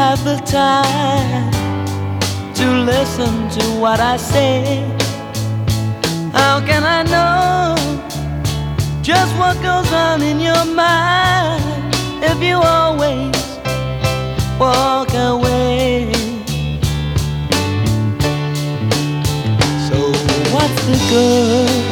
have the time to listen to what I say. How can I know just what goes on in your mind if you always walk away? So what's the good?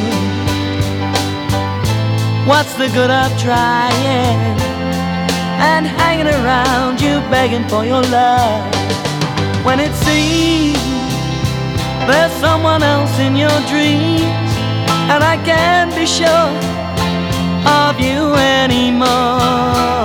What's the good of trying and hanging around you begging for your love when it seems there's someone else in your dreams and I can't be sure of you anymore?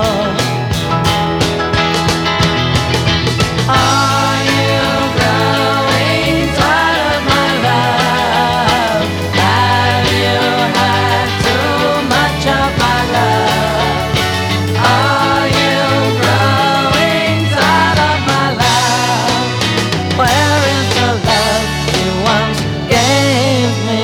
Are you growing tired of my love? Have you had too much of my love? Are you growing tired of my love? Where is the love you once gave me?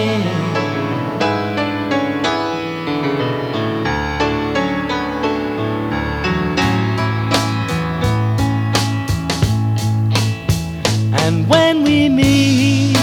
And when we meet,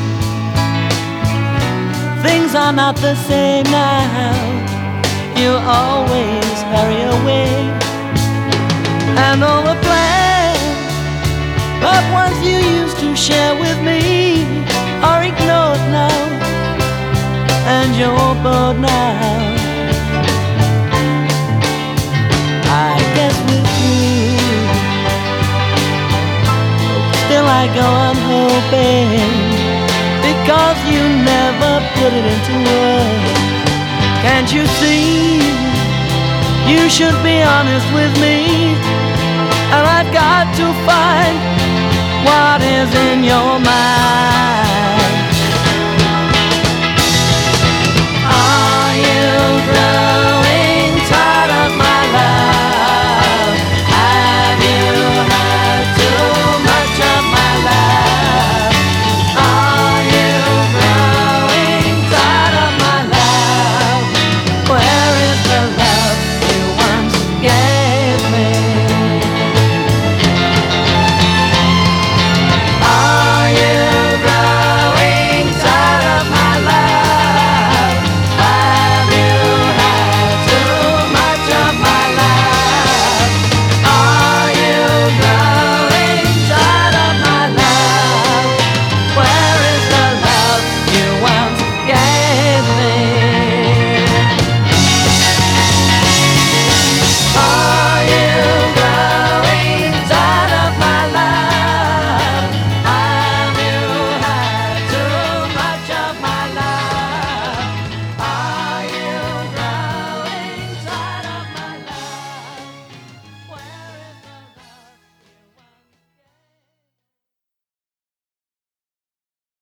things are not the same now. You always hurry away, and all the plans that once you used to share with me are ignored now, and you're bored now. I guess with you, still I go on hoping, because you never put it into words. Can't you see? You should be honest with me, and I've got to find what is in your mind.